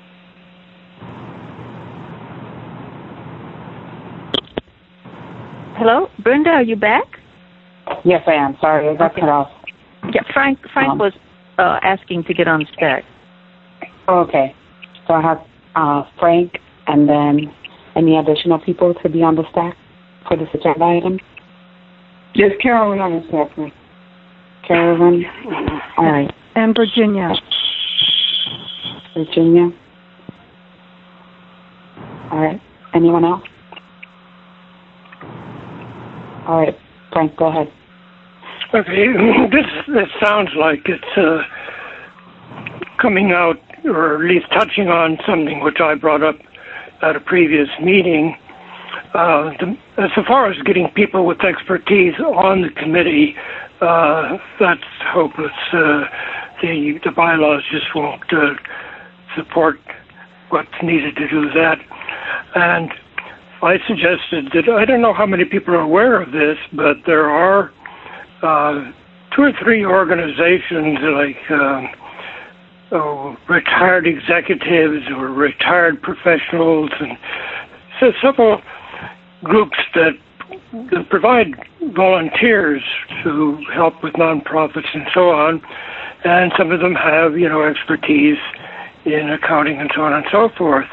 Hello? Brenda, are you back? Yes, I am. Sorry, I got okay. cut off. Yeah, Frank Frank um, was uh, asking to get on the stack. Okay. So I have uh, Frank and then any additional people to be on the stack for this agenda item? There's Carolyn on the second. Carolyn. All right. And Virginia. Virginia. All right. Anyone else? All right. Frank, go ahead. Okay. This, this sounds like it's uh, coming out, or at least touching on something which I brought up at a previous meeting. Uh, the, as far as getting people with expertise on the committee, uh, that's hopeless. Uh, the, the bylaws just won't uh, support what's needed to do that. And I suggested that, I don't know how many people are aware of this, but there are uh, two or three organizations like um, oh, retired executives or retired professionals, and so several groups that, that provide volunteers to help with nonprofits and so on, and some of them have, you know, expertise in accounting and so on and so forth.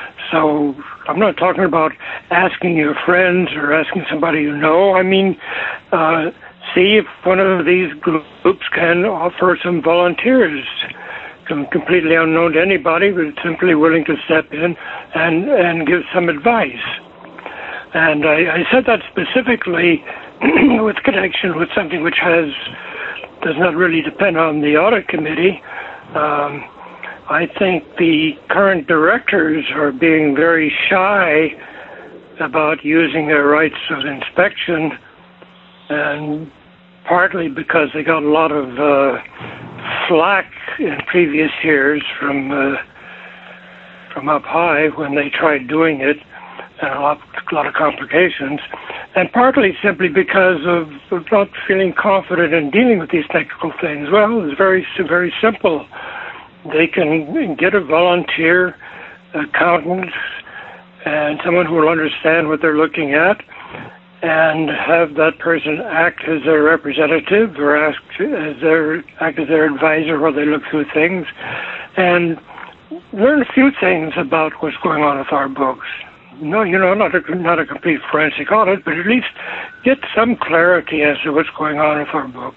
So I'm not talking about asking your friends or asking somebody you know. I mean, uh, see if one of these groups can offer some volunteers, completely unknown to anybody, but simply willing to step in and, and give some advice. And I, I said that specifically with connection with something which has does not really depend on the audit committee. Um, I think the current directors are being very shy about using their rights of inspection, and partly because they got a lot of uh, flack in previous years from uh, from up high when they tried doing it, and a lot, a lot of complications, and partly simply because of, of not feeling confident in dealing with these technical things. Well, it's very, very simple. They can get a volunteer accountant and someone who will understand what they're looking at, and have that person act as their representative or ask as their act as their advisor while they look through things, and learn a few things about what's going on with our books. No, you know, not a, not a complete forensic audit, but at least get some clarity as to what's going on with our books.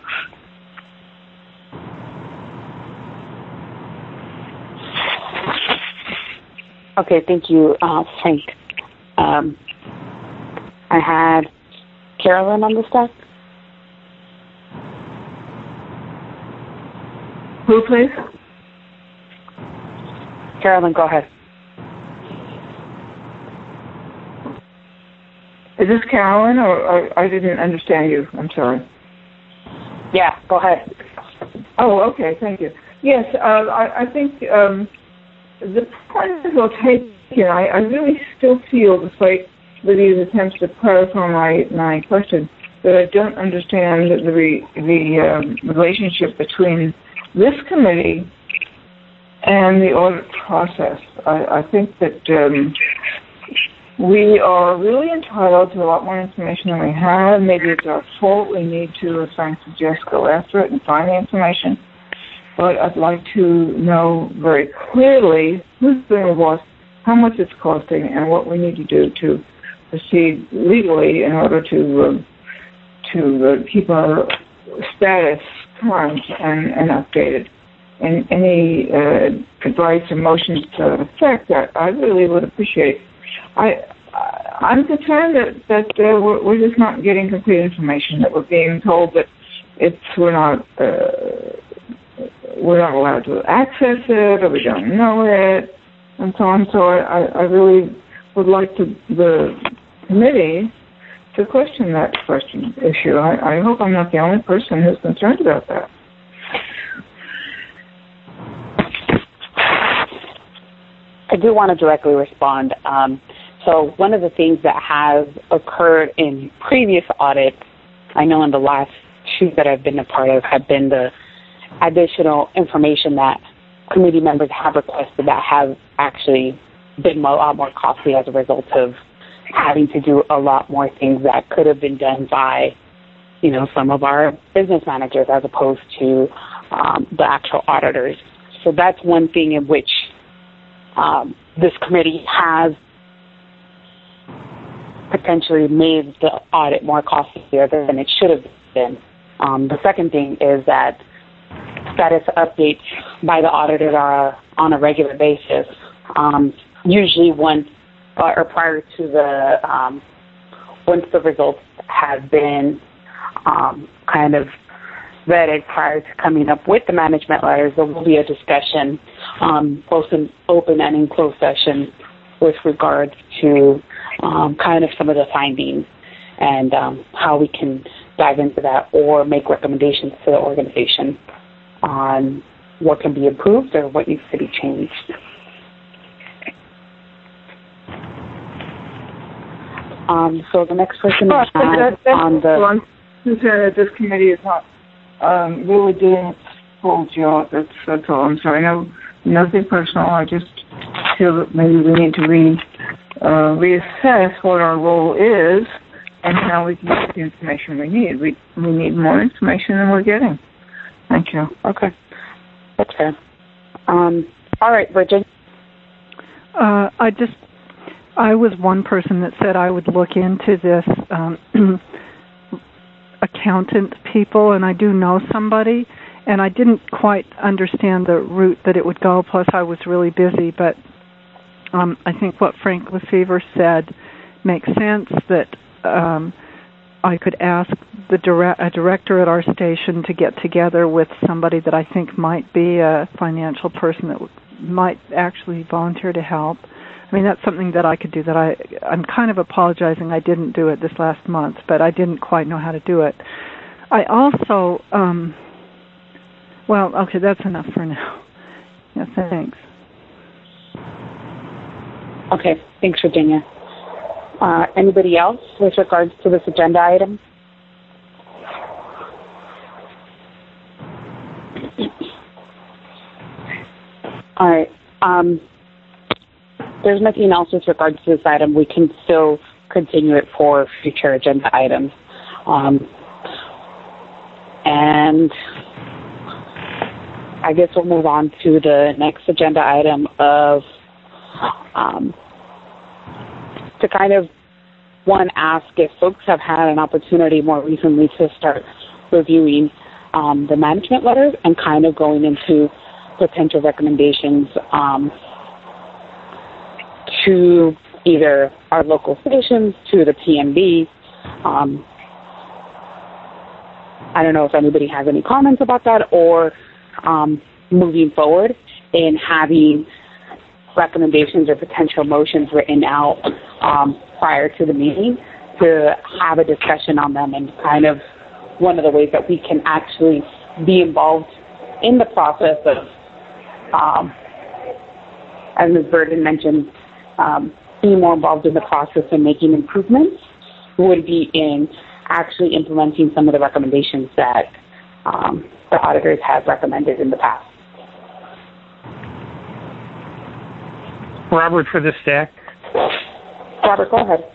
Okay, thank you, uh, Frank. Um, I had Carolyn on the stack. Who, please? Carolyn, go ahead. Is this Carolyn, or, or I didn't understand you? I'm sorry. Yeah, go ahead. Oh, okay, thank you. Yes, uh, I, I think um, the point is well taken. I, I really still feel, despite Lydia's attempts to clarify my, my question, that I don't understand the, re, the um, relationship between this committee and the audit process. I, I think that um, we are really entitled to a lot more information than we have. Maybe it's our fault. We need to, as Frank suggests, go after it and find the information. But I'd like to know very clearly who's doing what, how much it's costing, and what we need to do to proceed legally in order to uh, to uh, keep our status current and, and updated. And any uh, advice or motions to that effect, I, I really would appreciate. I, I'm concerned that, that uh, we're, we're just not getting complete information, that we're being told that it's we're not uh, we're not allowed to access it, or we don't know it, and so on. So I, I really would like to, the committee to question that question issue. I, I hope I'm not the only person who's concerned about that. I do want to directly respond. Um, so one of the things that has occurred in previous audits, I know in the last two that I've been a part of, have been the additional information that committee members have requested that have actually been a lot more costly as a result of having to do a lot more things that could have been done by, you know, some of our business managers as opposed to um, the actual auditors. So that's one thing in which um, this committee has potentially made the audit more costlier than it should have been. Um, the second thing is that status updates by the auditor are on a regular basis, um, usually once or prior to the um, once the results have been um, kind of vetted prior to coming up with the management letters. There will be a discussion, um, both in open and in closed session, with regards to um, kind of some of the findings and um, how we can dive into that or make recommendations to the organization on what can be improved or what needs to be changed. Um, so the next question is on the... Susanna, this committee is not um, really doing its full job. That's, that's all. I'm sorry. No, nothing personal. I just feel that maybe we need to re, uh, reassess what our role is and how we can get the information we need. We we need more information than we're getting. Thank you. Okay. That's fair. Um, all right, Bridget. Uh, I just, I was one person that said I would look into this um, accountant people, and I do know somebody, and I didn't quite understand the route that it would go, plus I was really busy, but um, I think what Frank Lefevre said makes sense, that um, I could ask the direct, a director at our station to get together with somebody that I think might be a financial person that w- might actually volunteer to help. I mean, that's something that I could do. That I, I'm kind of apologizing I didn't do it this last month, but I didn't quite know how to do it. I also, um, well, okay, that's enough for now. Yeah, thanks. Okay, thanks, Virginia. Uh, anybody else with regards to this agenda item? All right. Um, there's nothing else with regards to this item. We can still continue it for future agenda items. Um, and I guess we'll move on to the next agenda item of um, to kind of, one, ask if folks have had an opportunity more recently to start reviewing um, the management letters and kind of going into potential recommendations um, to either our local stations, to the P M B. Um, I don't know if anybody has any comments about that, or um, moving forward in having recommendations or potential motions written out um, prior to the meeting to have a discussion on them, and kind of one of the ways that we can actually be involved in the process of, um, as Miz Burden mentioned, um, being more involved in the process and making improvements would be in actually implementing some of the recommendations that um, the auditors have recommended in the past. Robert for the stack. Robert, go ahead.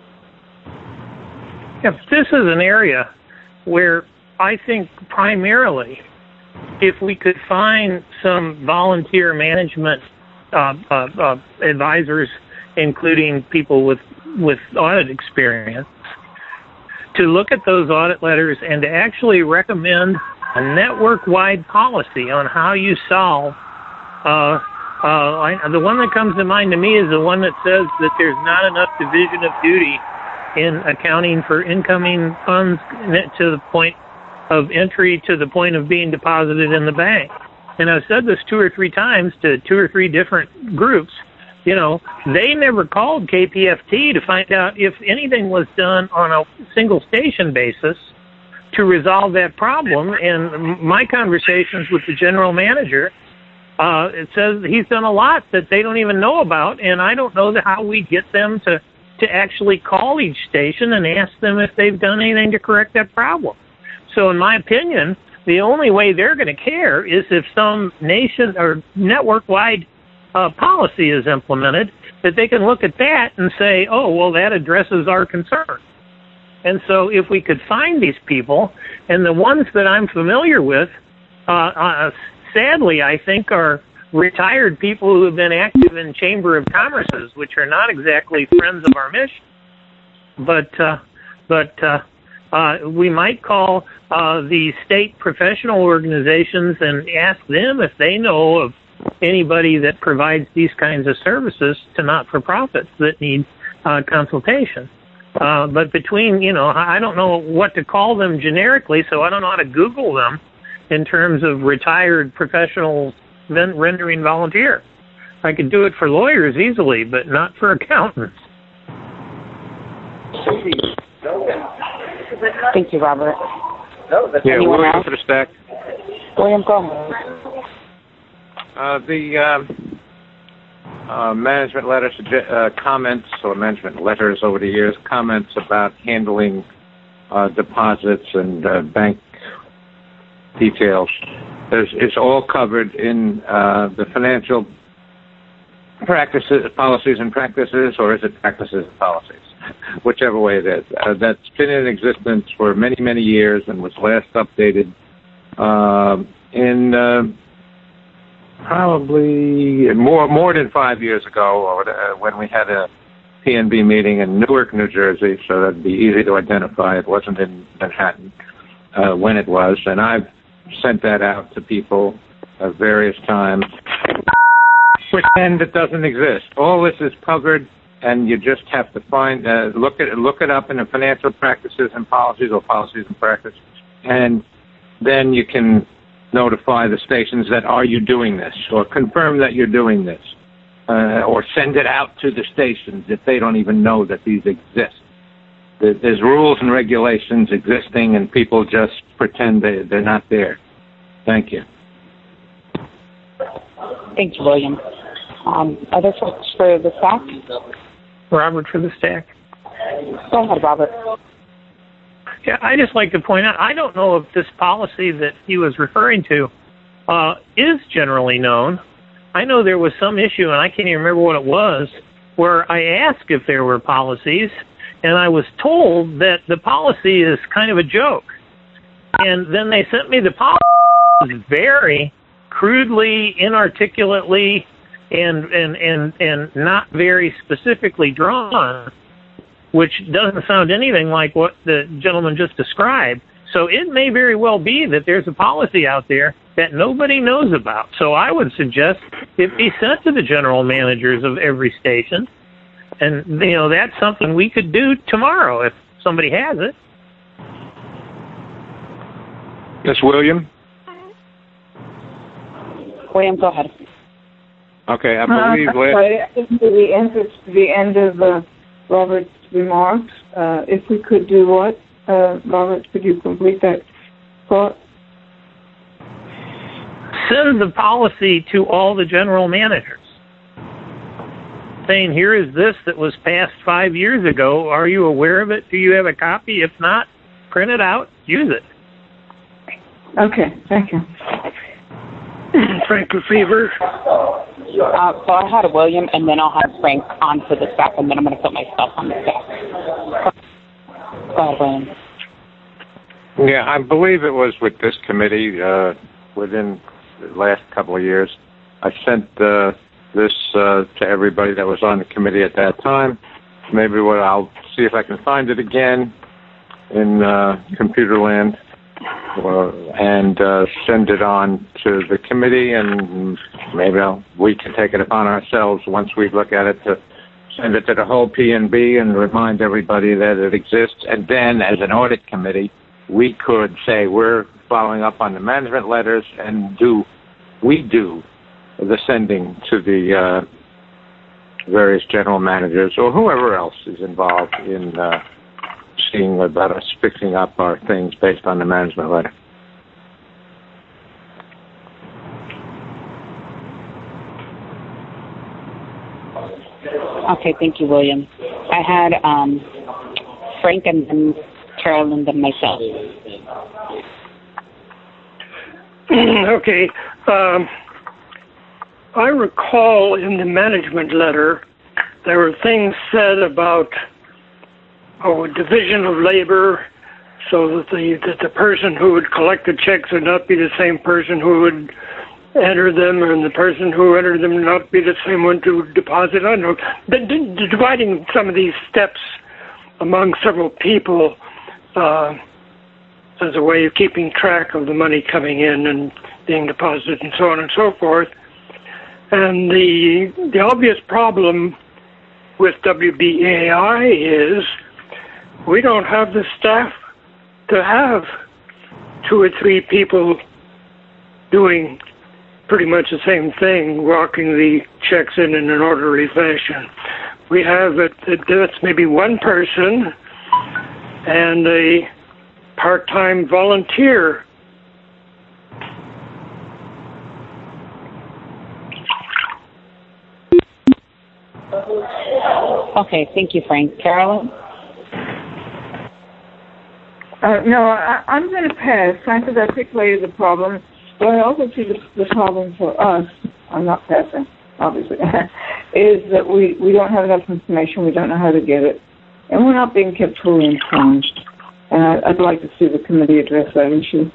If this is an area where I think primarily if we could find some volunteer management uh, uh, uh, advisors, including people with, with audit experience, to look at those audit letters and to actually recommend a network-wide policy on how you solve uh, Uh, I, the one that comes to mind to me is the one that says that there's not enough division of duty in accounting for incoming funds to the point of entry to the point of being deposited in the bank. And I've said this two or three times to two or three different groups. You know, they never called K P F T to find out if anything was done on a single station basis to resolve that problem. And my conversations with the general manager, Uh, it says he's done a lot that they don't even know about, and I don't know how we get them to, to actually call each station and ask them if they've done anything to correct that problem. So in my opinion, the only way they're going to care is if some nation or network-wide uh, policy is implemented, that they can look at that and say, oh, well, that addresses our concern. And so if we could find these people, and the ones that I'm familiar with, uh, uh sadly, I think, are retired people who have been active in Chamber of Commerces, which are not exactly friends of our mission. but uh, but uh, uh, we might call uh, the state professional organizations and ask them if they know of anybody that provides these kinds of services to not-for-profits that need uh, consultation. Uh, but between, you know, I don't know what to call them generically, so I don't know how to Google them in terms of retired professional rendering volunteer. I could do it for lawyers easily, but not for accountants. Thank you, Robert. Yeah, Anyone William else? for the stack. William, go ahead. Uh, the um, uh, management letter uh, comments, or management letters over the years, comments about handling uh, deposits and uh, bank details. There's, it's all covered in uh, the financial practices, policies and practices, or is it practices and policies? Whichever way it is. Uh, that's been in existence for many, many years and was last updated uh, in uh, probably more more than five years ago, or uh, when we had a P N B meeting in Newark, New Jersey, so that'd be easy to identify. It wasn't in Manhattan uh, when it was, and I've sent that out to people at various times. Pretend it doesn't exist. All this is covered, and you just have to find uh, look at look it up in the financial practices and policies, or policies and practices, and then you can notify the stations that are you doing this, or confirm that you're doing this, uh, or send it out to the stations if they don't even know that these exist. There's rules and regulations existing, and people just pretend they, they're not there. Thank you. Thank you, William. Um, other folks for the stack? Robert for the stack. Go ahead, Robert. Yeah, I just like to point out, I don't know if this policy that he was referring to uh, is generally known. I know there was some issue, and I can't even remember what it was, where I asked if there were policies, and I was told that the policy is kind of a joke. And then they sent me the policy. It was very crudely, inarticulately, and, and, and, and not very specifically drawn, which doesn't sound anything like what the gentleman just described. So it may very well be that there's a policy out there that nobody knows about. So I would suggest it be sent to the general managers of every station. And, you know, that's something we could do tomorrow if somebody has it. Yes, William? William, go ahead. Okay, I believe... Uh, sorry, I think to the end of, the end of uh, Robert's remarks, uh, if we could do what? Uh, Robert, could you complete that thought? Send the policy to all the general managers, saying, here is this that was passed five years ago. Are you aware of it? Do you have a copy? If not, print it out, use it. Okay, thank you. Frank Lefevre. Uh, so I had a William, and then I'll have Frank on for the stack, and then I'm going to put myself on the stack. Go ahead, William. Yeah, I believe it was with this committee uh, within the last couple of years. I sent uh, this uh, to everybody that was on the committee at that time. Maybe what I'll see if I can find it again in uh, computer land. Uh, and uh, send it on to the committee, and maybe I'll, we can take it upon ourselves once we look at it to send it to the whole P N B and remind everybody that it exists. And then, as an audit committee, we could say we're following up on the management letters, and do we do the sending to the uh, various general managers or whoever else is involved in uh, seeing about us fixing up our things based on the management letter. Okay, thank you, William. I had um, Frank and then Carolyn and myself. Okay. Um, I recall in the management letter there were things said about oh, division of labor, so that the that the person who would collect the checks would not be the same person who would enter them, and the person who entered them not be the same one to deposit. I don't know. The, the, dividing some of these steps among several people uh, as a way of keeping track of the money coming in and being deposited and so on and so forth. And the the obvious problem with W B A I is we don't have the staff to have two or three people doing pretty much the same thing, walking the checks in in an orderly fashion. We have it, that's maybe one person and a part-time volunteer. Okay, thank you, Frank. Carolyn? Uh, no, I, I'm going to pass. Frank has articulated the problem, but I also see the, the problem for us, I'm not passing, obviously, is that we, we don't have enough information, we don't know how to get it, and we're not being kept fully informed. And I, I'd like to see the committee address that issue.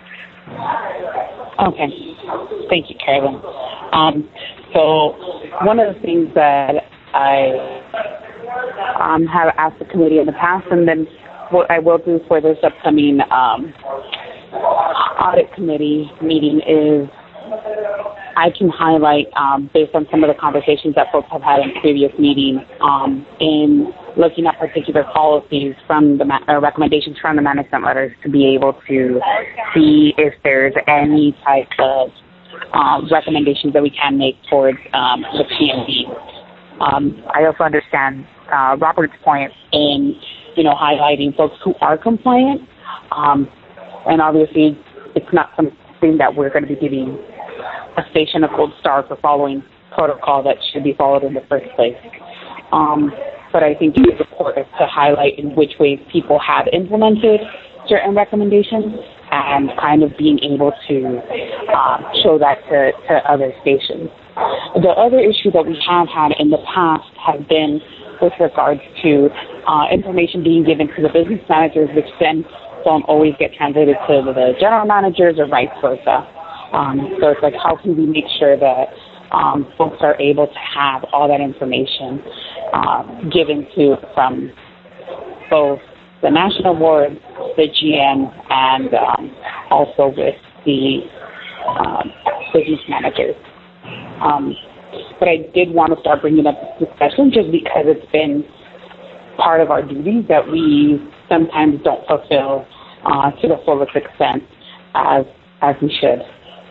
Okay. Thank you, Carolyn. Um, so one of the things that I um, have asked the committee in the past, and then what I will do for this upcoming um, audit committee meeting is I can highlight, um, based on some of the conversations that folks have had in previous meetings, um, in looking at particular policies from the ma- uh, recommendations from the management letters, to be able to see if there's any type of um, recommendations that we can make towards um, the P M D. Um, I also understand uh, Robert's point in, you know, highlighting folks who are compliant, um, and obviously it's not something that we're going to be giving a station a gold star for following protocol that should be followed in the first place. Um, but I think it is important to highlight in which ways people have implemented certain recommendations and kind of being able to um, show that to, to other stations. The other issue that we have had in the past has been with regards to uh, information being given to the business managers, which then don't always get translated to the general managers or vice versa. Um, so it's like, how can we make sure that um, folks are able to have all that information um, given to from both the national board, the G M, and um, also with the um, business managers. Um, but I did want to start bringing up this discussion just because it's been part of our duties that we sometimes don't fulfill uh, to the fullest extent as as we should.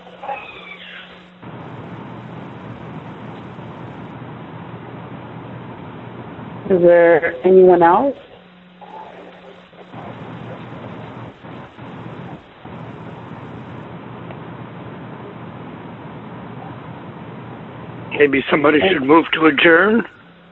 Is there anyone else? Maybe somebody should move to adjourn.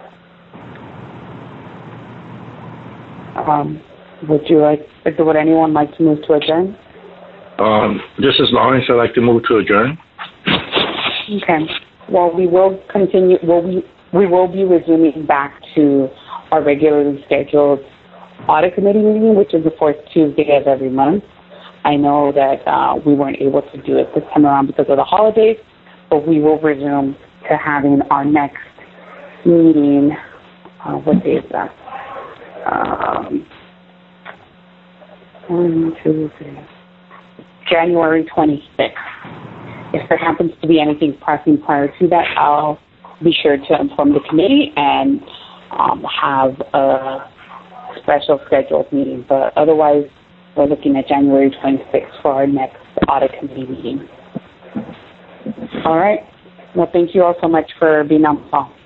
Um, would you like, would anyone like to move to adjourn? Um, this is Lawrence. I'd like to move to adjourn. Okay. Well, we will continue. Well, we we will be resuming back to our regularly scheduled audit committee meeting, which is the fourth Tuesday of every month. I know that uh, we weren't able to do it this time around because of the holidays, but we will resume to having our next meeting. Uh, what day is that? Um, one, two, three. January twenty-sixth. If there happens to be anything pressing prior to that, I'll be sure to inform the committee and um, have a special scheduled meeting. But otherwise, we're looking at January twenty-sixth for our next audit committee meeting. All right. Well, thank you all so much for being on the call.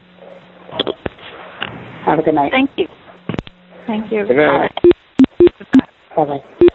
Have a good night. Thank you. Thank you. Good night. Bye-bye.